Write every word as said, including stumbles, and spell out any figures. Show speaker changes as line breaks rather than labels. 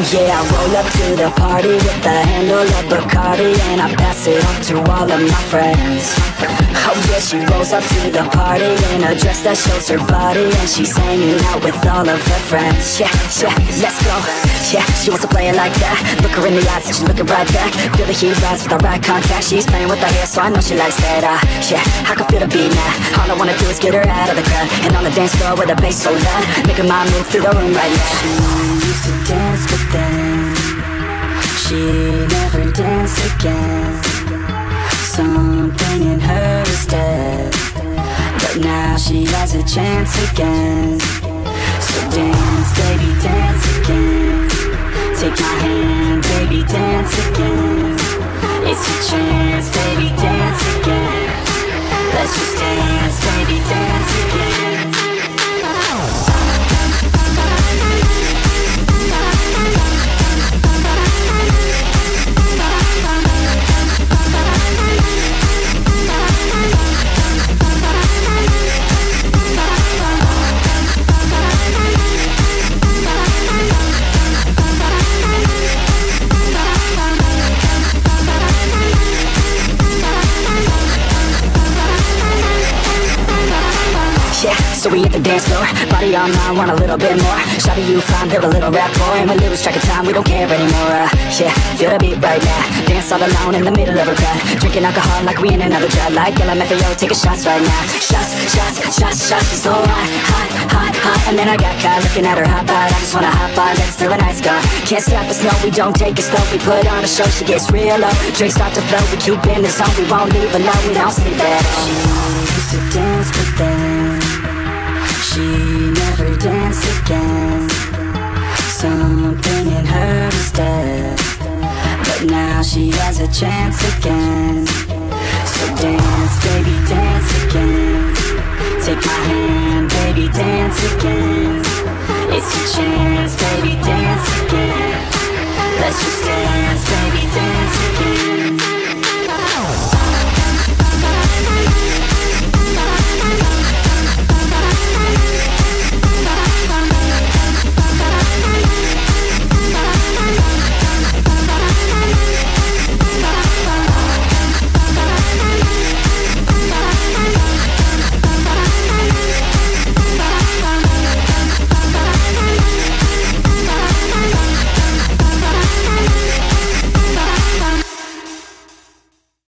Yeah, I roll up to the party with the handle of Bacardi, and I pass it off to all of my friends. Oh yeah, she rolls up to the party in a dress that shows her body, and she's hanging out with all of her friends. Yeah, yeah, let's go. Yeah, she wants to play it like that. Look her in the eyes and she's looking right back. Feel the heat rise with the right contact. She's playing with her hair, so I know she likes that. uh, Yeah, I can feel the beat now. All I wanna do is get her out of the crowd, and on the dance floor with the bass so loud, making my move through the room right now. She used to dance, but then she never danced again. Something in her is dead, but now she has a chance again. So dance, baby, dance again. Take my hand, baby, dance again. It's your chance, baby, dance again. Let's just dance, baby, dance again. So we hit the dance floor, body on mine, want a little bit more. Shawty, you fine, build a little rap boy, and we lose track of time, we don't care anymore. uh, Yeah, feel the beat right now, dance all alone in the middle of a crowd, drinking alcohol like we in another drought. Like L M F A O, taking shots right now. Shots, shots, shots, shots, she's so hot, hot, hot, hot. And then I got caught looking at her hot bod, I just wanna hop on, let's till the night's gone. Can't stop us, no, we don't take it slow. We put on a show, she gets real low. Drinks start to flow, we keep in the zone, we won't leave alone, we don't sleep at all. She used to dance, but then she never danced again. Something in her is dead, but now she has a chance again. So dance, baby, dance again. Take my hand, baby, dance again. It's your chance, baby, dance again.